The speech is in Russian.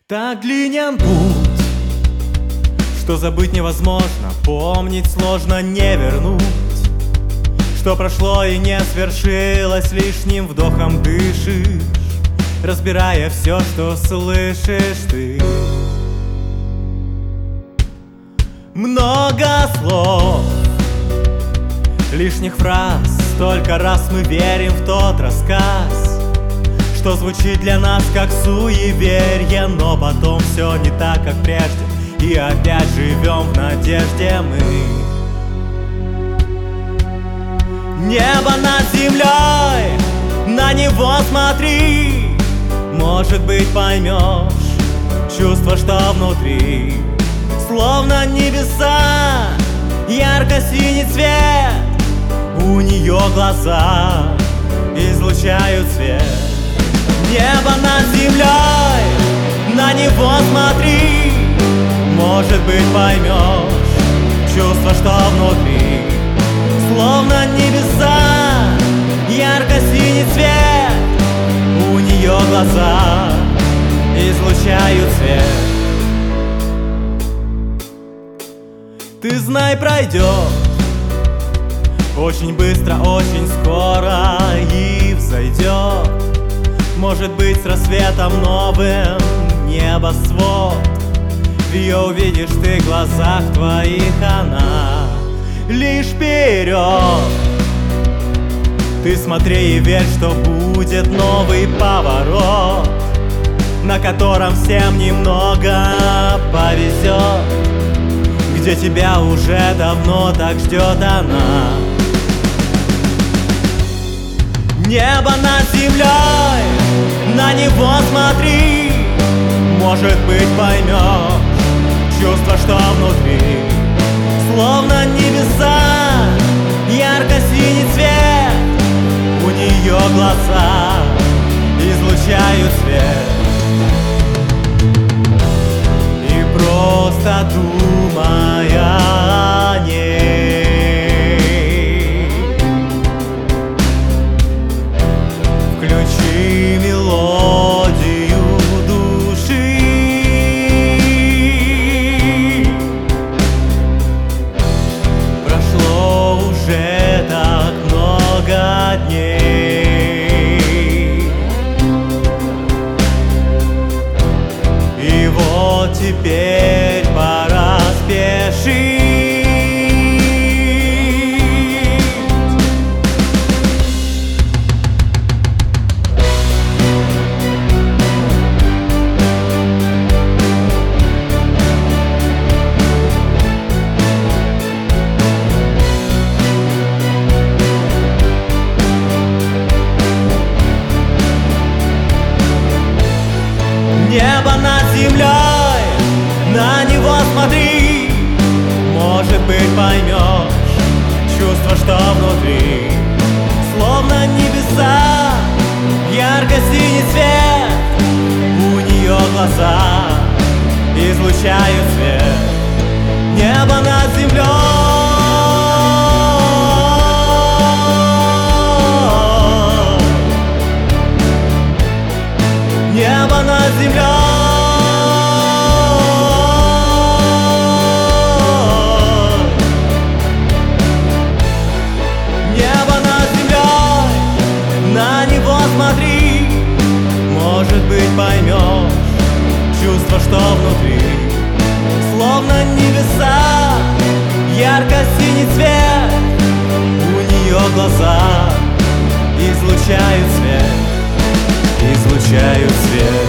Так длинен путь, что забыть невозможно, помнить сложно, не вернуть. Что прошло и не свершилось, лишним вдохом дышишь, разбирая все, что слышишь ты. Много слов, лишних фраз, столько раз мы верим в тот рассказ, что звучит для нас как суеверие, но потом все не так, как прежде, и опять живем в надежде мы. Небо над землей, на него смотри, может быть поймешь чувство, что внутри. Словно небеса, ярко-синий цвет, у нее глаза излучают свет. Небо над землей, на него смотри, может быть поймешь чувство, что внутри. Словно небеса, ярко-синий цвет, у нее глаза излучают свет. Ты знай, пройдет очень быстро, очень скоро и взойдет, может быть, с рассветом новым небосвод. Ее увидишь ты в глазах твоих, она лишь вперед. Ты смотри и верь, что будет новый поворот, на котором всем немного повезет, где тебя уже давно так ждет она. Небо над землей, на него смотри, может быть поймешь чувство, что внутри. Словно небеса, ярко-синий цвет, у нее глаза излучают свет. И просто думая о ней, включи мелодию души. Прошло уже так много дней, и вот теперь пора спешить. Небо над землей, на него смотри, может быть поймешь чувство, что внутри. Словно небеса, ярко-синий цвет, у нее глаза излучают свет. Небо над землей, небо над землей, небо над землей, на него смотри, может быть поймешь чувство, что внутри. Словно небеса, ярко-синий цвет, у нее глаза излучают свет, излучают свет.